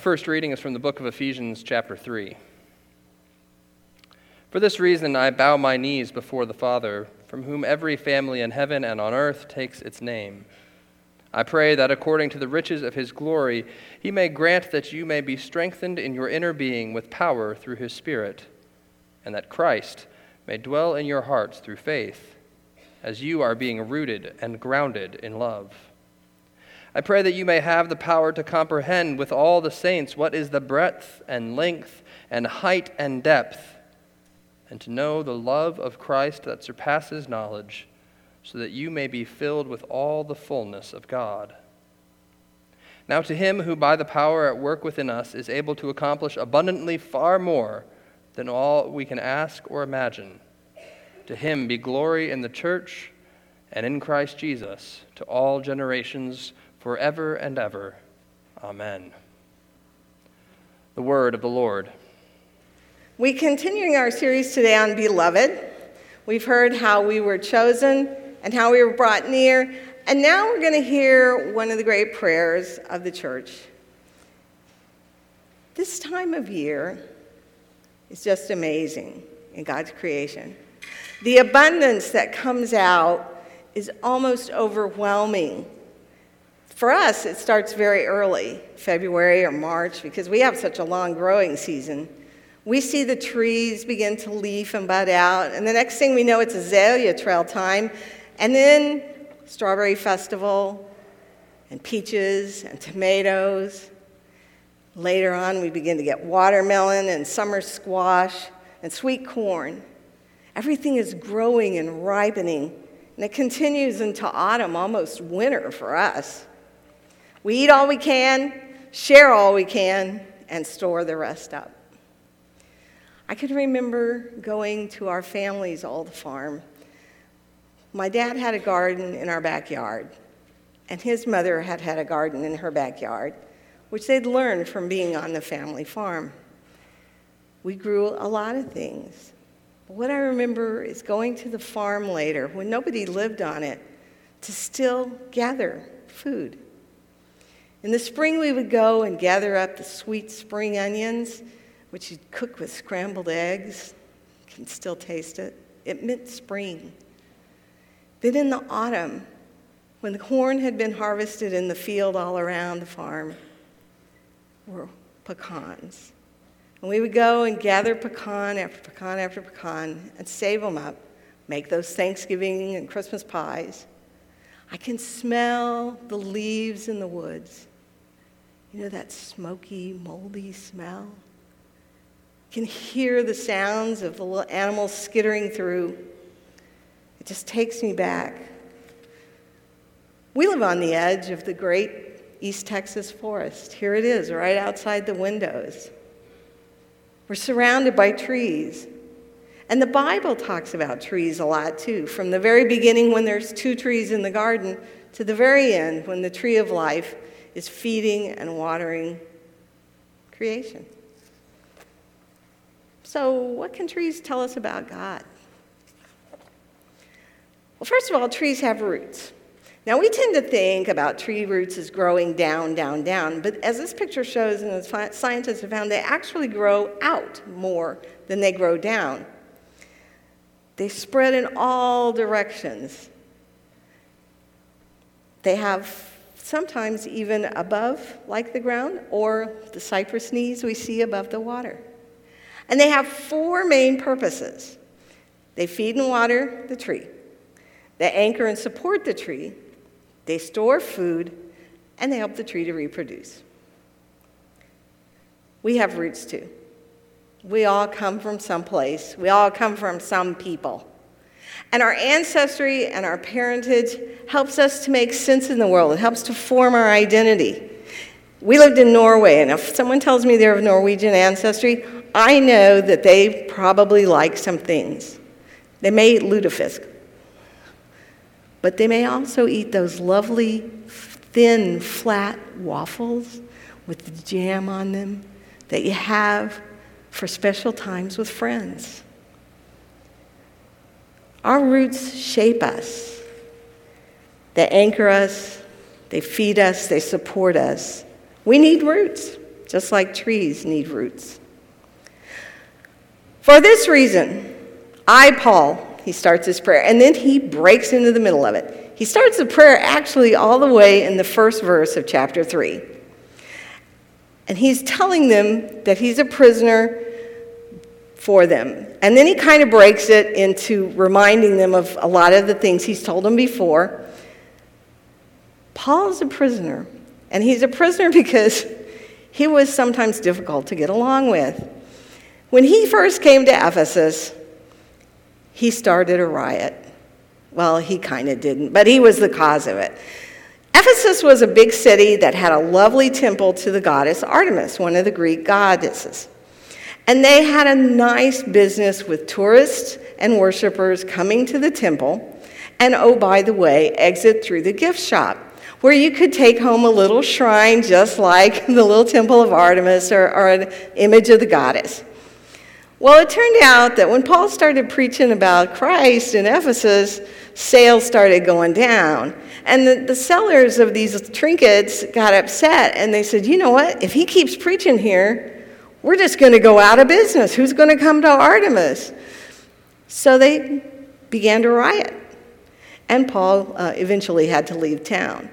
first reading is from the book of Ephesians, chapter 3. For this reason I bow my knees before the Father, from whom every family in heaven and on earth takes its name. I pray that according to the riches of his glory, he may grant that you may be strengthened in your inner being with power through his Spirit, and that Christ may dwell in your hearts through faith, as you are being rooted and grounded in love. I pray that you may have the power to comprehend with all the saints what is the breadth and length and height and depth, and to know the love of Christ that surpasses knowledge, so that you may be filled with all the fullness of God. Now to him who by the power at work within us is able to accomplish abundantly far more than all we can ask or imagine, to him be glory in the church and in Christ Jesus to all generations forever and ever. Amen. The word of the Lord. We're continuing our series today on Beloved. We've heard how we were chosen and how we were brought near, and now we're going to hear one of the great prayers of the church. This time of year is just amazing in God's creation. The abundance that comes out is almost overwhelming. For us, it starts very early, February or March, because we have such a long growing season. We see the trees begin to leaf and bud out, and the next thing we know, it's azalea trail time, and then strawberry festival, and peaches, and tomatoes. Later on, we begin to get watermelon, and summer squash, and sweet corn. Everything is growing and ripening, and it continues into autumn, almost winter for us. We eat all we can, share all we can, and store the rest up. I can remember going to our family's old farm. My dad had a garden in our backyard, and his mother had had a garden in her backyard, which they'd learned from being on the family farm. We grew a lot of things. But what I remember is going to the farm later, when nobody lived on it, to still gather food. In the spring, we would go and gather up the sweet spring onions, which you'd cook with scrambled eggs. You can still taste it. It meant spring. Then in the autumn, when the corn had been harvested in the field all around the farm, were pecans. And we would go and gather pecan after pecan after pecan and save them up, make those Thanksgiving and Christmas pies. I can smell the leaves in the woods. You know that smoky, moldy smell? You can hear the sounds of the little animals skittering through. It just takes me back. We live on the edge of the great East Texas forest. Here it is, right outside the windows. We're surrounded by trees. And the Bible talks about trees a lot, too, from the very beginning when there's 2 trees in the garden to the very end when the tree of life is feeding and watering creation. So what can trees tell us about God? Well, first of all, trees have roots. Now, we tend to think about tree roots as growing down, down, down, but as this picture shows, and as scientists have found, they actually grow out more than they grow down. They spread in all directions. They have sometimes even above, like the ground, or the cypress knees we see above the water. And they have 4 main purposes. They feed and water the tree. They anchor and support the tree. They store food, and they help the tree to reproduce. We have roots too. We all come from someplace. We all come from some people. And our ancestry and our parentage helps us to make sense in the world. It helps to form our identity. We lived in Norway, and if someone tells me they're of Norwegian ancestry, I know that they probably like some things. They may eat lutefisk, but they may also eat those lovely, thin, flat waffles with the jam on them that you have for special times with friends. Our roots shape us. They anchor us, they feed us, they support us. We need roots. just like trees need roots. For this reason, I, Paul, he starts his prayer, and then he breaks into the middle of it. He starts the prayer actually all the way in the first verse of chapter 3. And he's telling them that he's a prisoner for them. And then he kind of breaks it into reminding them of a lot of the things he's told them before. Paul is a prisoner, and he's a prisoner because he was sometimes difficult to get along with. When he first came to Ephesus, he started a riot. Well, he kind of didn't, but he was the cause of it. Ephesus was a big city that had a lovely temple to the goddess Artemis, one of the Greek goddesses. And they had a nice business with tourists and worshipers coming to the temple. And oh, by the way, exit through the gift shop, where you could take home a little shrine just like the little temple of Artemis or an image of the goddess. Well, it turned out that when Paul started preaching about Christ in Ephesus, sales started going down. And the sellers of these trinkets got upset, and they said, you know what, if he keeps preaching here, we're just going to go out of business. Who's going to come to Artemis? So they began to riot, and Paul eventually had to leave town.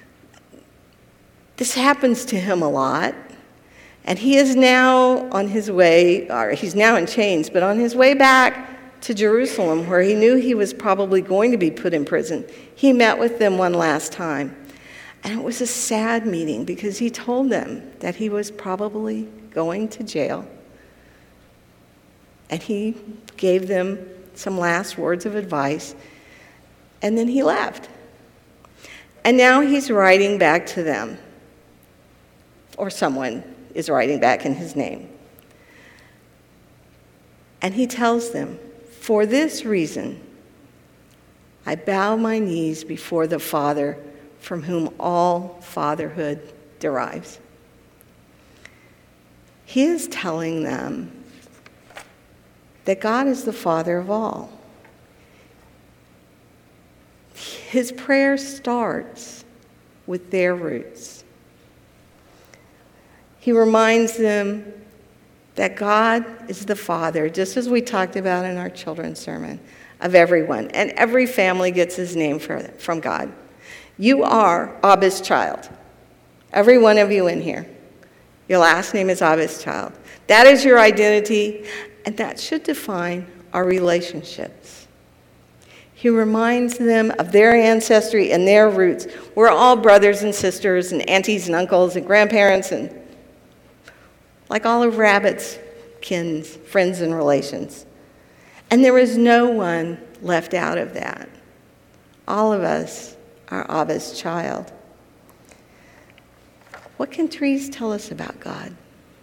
This happens to him a lot. And he is now on his way, or he's now in chains, but on his way back to Jerusalem, where he knew he was probably going to be put in prison, he met with them one last time. And it was a sad meeting because he told them that he was probably going to jail. And he gave them some last words of advice, and then he left. And now he's writing back to them, or someone is writing back in his name. And he tells them, for this reason, I bow my knees before the Father from whom all fatherhood derives. He is telling them that God is the Father of all. His prayer starts with their roots. He reminds them that God is the Father, just as we talked about in our children's sermon, of everyone. And every family gets his name from God. You are Abba's child. Every one of you in here. Your last name is Abba's child. That is your identity, and that should define our relationships. He reminds them of their ancestry and their roots. We're all brothers and sisters and aunties and uncles and grandparents and like all of Rabbit's kin, friends, and relations. And there is no one left out of that. All of us are Abba's child. What can trees tell us about God?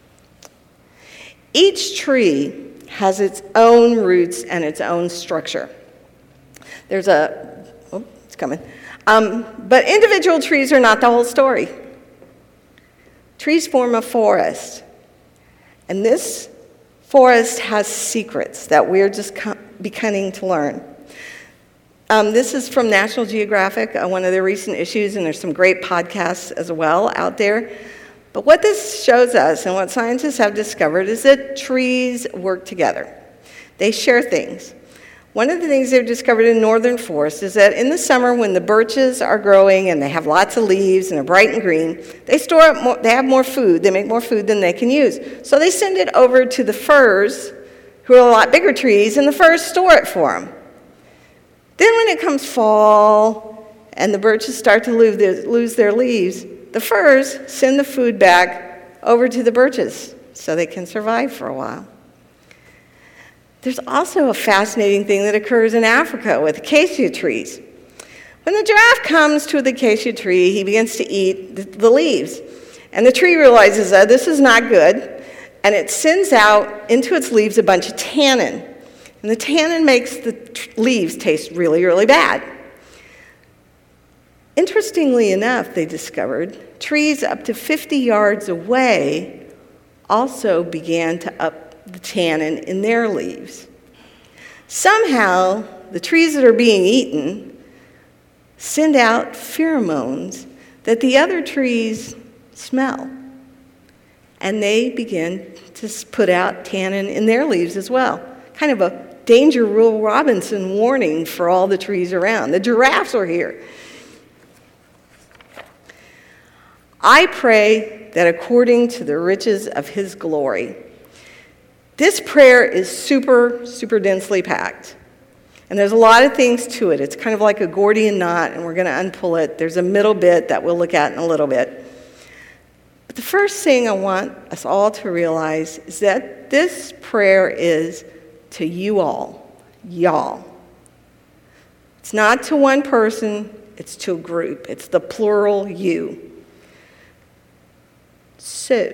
Each tree has its own roots and its own structure. It's coming. But individual trees are not the whole story. Trees form a forest. And this forest has secrets that we're just beginning to learn. This is from National Geographic, one of their recent issues, and there's some great podcasts as well out there. But what this shows us and what scientists have discovered is that trees work together. They share things. One of the things they've discovered in northern forests is that in the summer when the birches are growing and they have lots of leaves and are bright and green, they store up more, they have more food, they make more food than they can use. So they send it over to the firs, who are a lot bigger trees, and the firs store it for them. Then when it comes fall and the birches start to lose their leaves, the firs send the food back over to the birches so they can survive for a while. There's also a fascinating thing that occurs in Africa with acacia trees. When the giraffe comes to the acacia tree, he begins to eat the leaves. And the tree realizes that this is not good, and it sends out into its leaves a bunch of tannin. And the tannin makes the leaves taste really, really bad. Interestingly enough, they discovered, trees up to 50 yards away also began to up the tannin in their leaves. Somehow, the trees that are being eaten send out pheromones that the other trees smell. and they begin to put out tannin in their leaves as well. Kind of a Danger Will Robinson warning for all the trees around. The giraffes are here. I pray that according to the riches of his glory. This prayer is super, super densely packed. And there's a lot of things to it. It's kind of like a Gordian knot, and we're going to unpull it. There's a middle bit that we'll look at in a little bit. But the first thing I want us all to realize is that this prayer is to you all, y'all. It's not to one person, it's to a group. It's the plural you. So,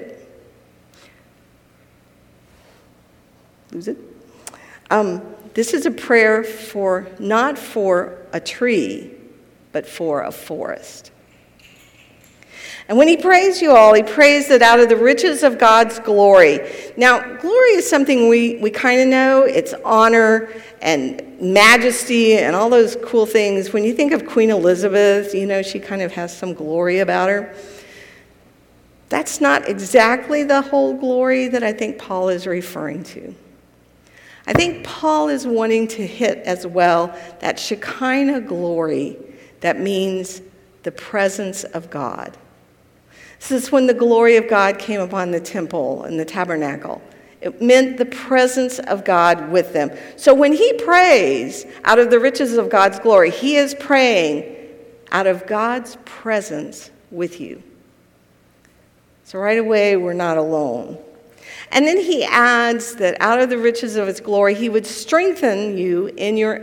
lose it? This is a prayer not for a tree, but for a forest. And when he prays you all, he prays that out of the riches of God's glory. Now, glory is something we kind of know. It's honor and majesty and all those cool things. When you think of Queen Elizabeth, she kind of has some glory about her. That's not exactly the whole glory that I think Paul is referring to. I think Paul is wanting to hit as well that Shekinah glory that means the presence of God. This is when the glory of God came upon the temple and the tabernacle. It meant the presence of God with them. So when he prays out of the riches of God's glory, he is praying out of God's presence with you. So right away, we're not alone. And then he adds that out of the riches of his glory, he would strengthen you in your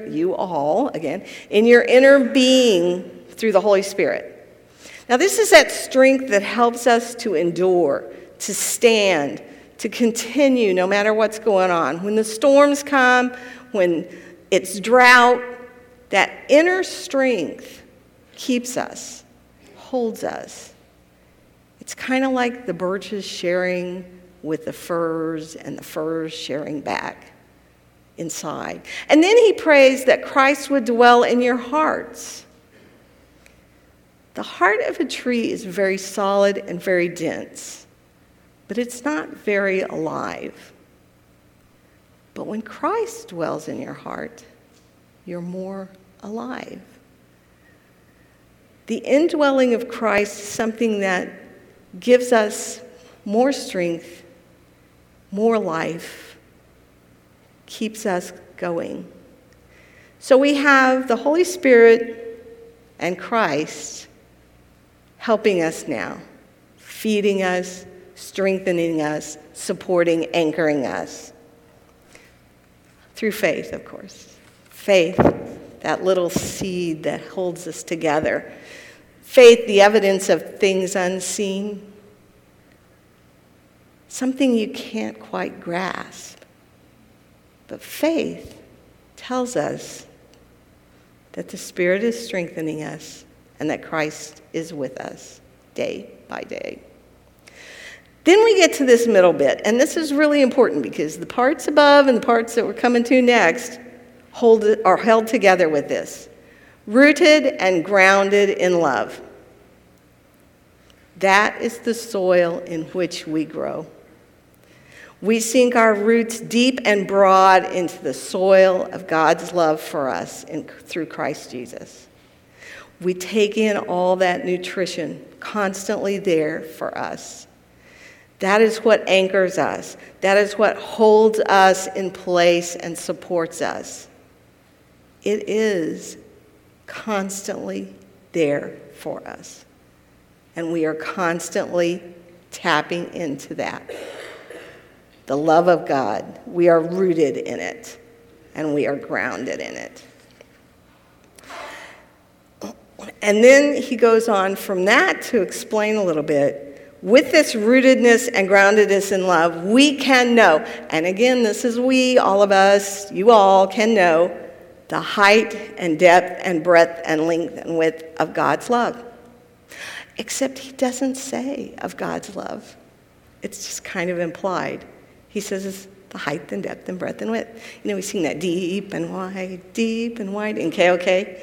inner being through the Holy Spirit. Now, this is that strength that helps us to endure, to stand, to continue no matter what's going on. When the storms come, when it's drought, that inner strength keeps us, holds us. It's kind of like the birches sharing with the firs and the firs sharing back inside. And then he prays that Christ would dwell in your hearts. The heart of a tree is very solid and very dense, but it's not very alive. But when Christ dwells in your heart, you're more alive. The indwelling of Christ is something that gives us more strength, more life, keeps us going. So we have the Holy Spirit and Christ helping us now, feeding us, strengthening us, supporting, anchoring us. Through faith, of course. Faith, that little seed that holds us together. Faith, the evidence of things unseen. Something you can't quite grasp. But faith tells us that the Spirit is strengthening us and that Christ is with us day by day. Then we get to this middle bit, and this is really important because the parts above and the parts that we're coming to next are held together with this. Rooted and grounded in love. That is the soil in which we grow. We sink our roots deep and broad into the soil of God's love for us through Christ Jesus. We take in all that nutrition constantly there for us. That is what anchors us. That is what holds us in place and supports us. It is constantly there for us. And we are constantly tapping into that. The love of God. We are rooted in it. And we are grounded in it. And then he goes on from that to explain a little bit. With this rootedness and groundedness in love, we can know, and again, this is we, all of us, you all can know, the height and depth and breadth and length and width of God's love. Except he doesn't say of God's love. It's just kind of implied. He says it's the height and depth and breadth and width. We sing that deep and wide in KOK.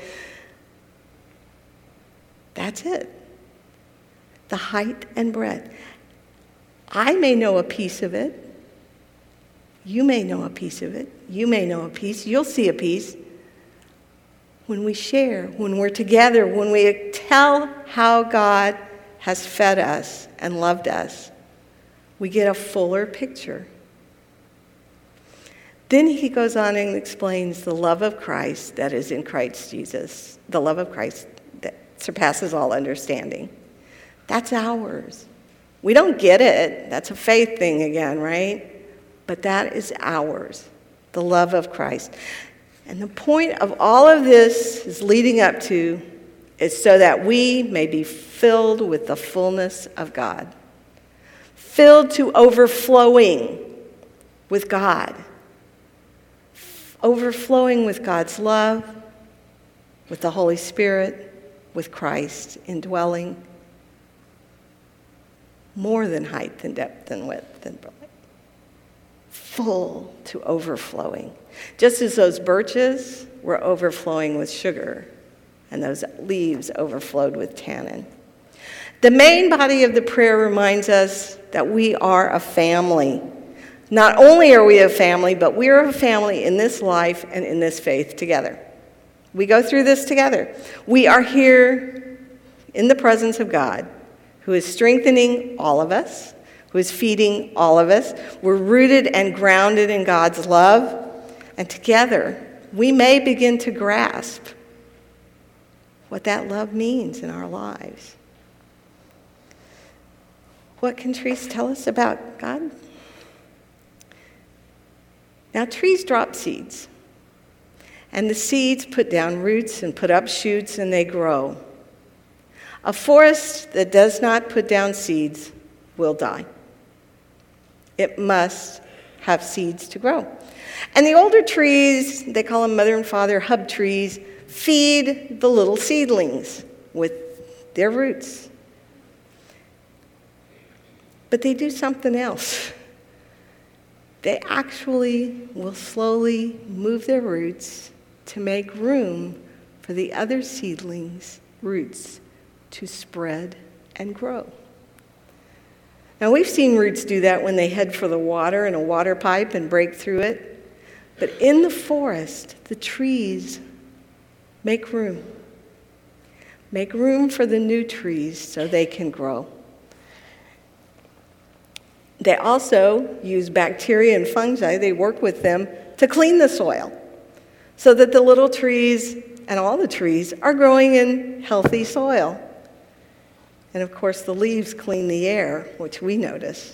That's it. The height and breadth. I may know a piece of it. You may know a piece of it. You may know a piece. You'll see a piece. When we share, when we're together, when we tell how God has fed us and loved us, we get a fuller picture. Then he goes on and explains the love of Christ that is in Christ Jesus, the love of Christ that surpasses all understanding. That's ours. We don't get it. That's a faith thing again, right? But that is ours, the love of Christ. And the point of all of this is leading up to is so that we may be filled with the fullness of God, filled to overflowing with God, overflowing with God's love, with the Holy Spirit, with Christ indwelling, more than height and depth and width and breadth, full to overflowing. Just as those birches were overflowing with sugar and those leaves overflowed with tannin. The main body of the prayer reminds us that we are a family. Not only are we a family, but we are a family in this life and in this faith together. We go through this together. We are here in the presence of God, who is strengthening all of us, who is feeding all of us. We're rooted and grounded in God's love, and together we may begin to grasp what that love means in our lives. What can trees tell us about God? Now, trees drop seeds, and the seeds put down roots and put up shoots, and they grow. A forest that does not put down seeds will die. It must have seeds to grow. And the older trees, they call them mother and father hub trees, feed the little seedlings with their roots. But they do something else. They actually will slowly move their roots to make room for the other seedlings' roots to spread and grow. Now, we've seen roots do that when they head for the water in a water pipe and break through it. But in the forest, the trees make room. Make room for the new trees so they can grow. They also use bacteria and fungi, they work with them to clean the soil so that the little trees and all the trees are growing in healthy soil. And of course, the leaves clean the air, which we notice.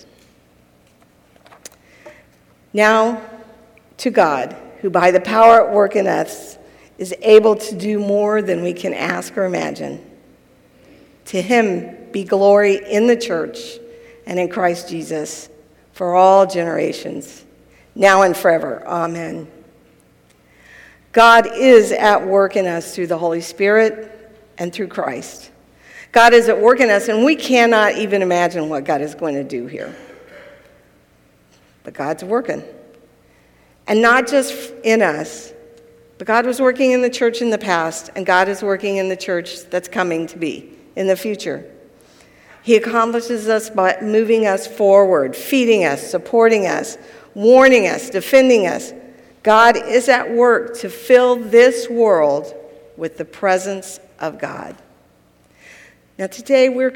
Now, to God, who by the power at work in us is able to do more than we can ask or imagine. To him be glory in the church and in Christ Jesus for all generations, now and forever. Amen. God is at work in us through the Holy Spirit and through Christ. God is at work in us, and we cannot even imagine what God is going to do here. But God's working. And not just in us, but God was working in the church in the past, and God is working in the church that's coming to be in the future. He accomplishes us by moving us forward, feeding us, supporting us, warning us, defending us. God is at work to fill this world with the presence of God. Now today we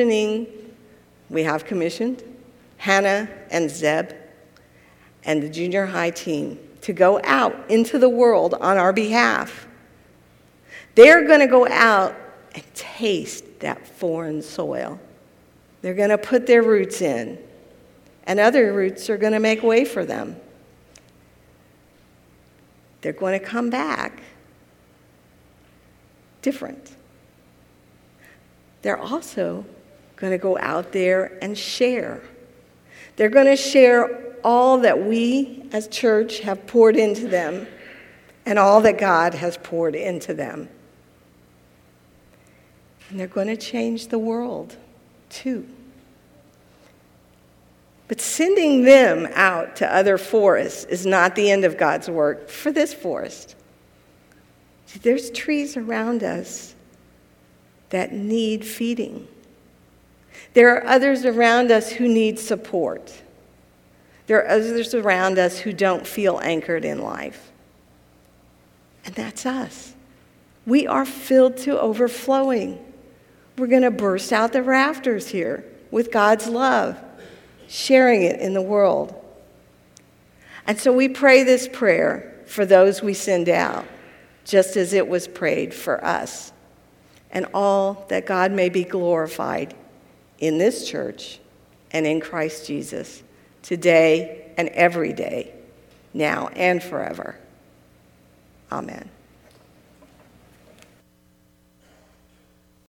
have commissioned Hannah and Zeb and the junior high team to go out into the world on our behalf. They're going to go out and taste that foreign soil. They're going to put their roots in, and other roots are going to make way for them. They're going to come back different. They're also going to go out there and share. They're going to share all that we as church have poured into them and all that God has poured into them. And they're going to change the world too. But sending them out to other forests is not the end of God's work for this forest. See, there's trees around us that need feeding. There are others around us who need support. There are others around us who don't feel anchored in life. And that's us. We are filled to overflowing. We're going to burst out the rafters here with God's love, sharing it in the world. And so we pray this prayer for those we send out, just as it was prayed for us. And all that God may be glorified in this church and in Christ Jesus, today and every day, now and forever. Amen.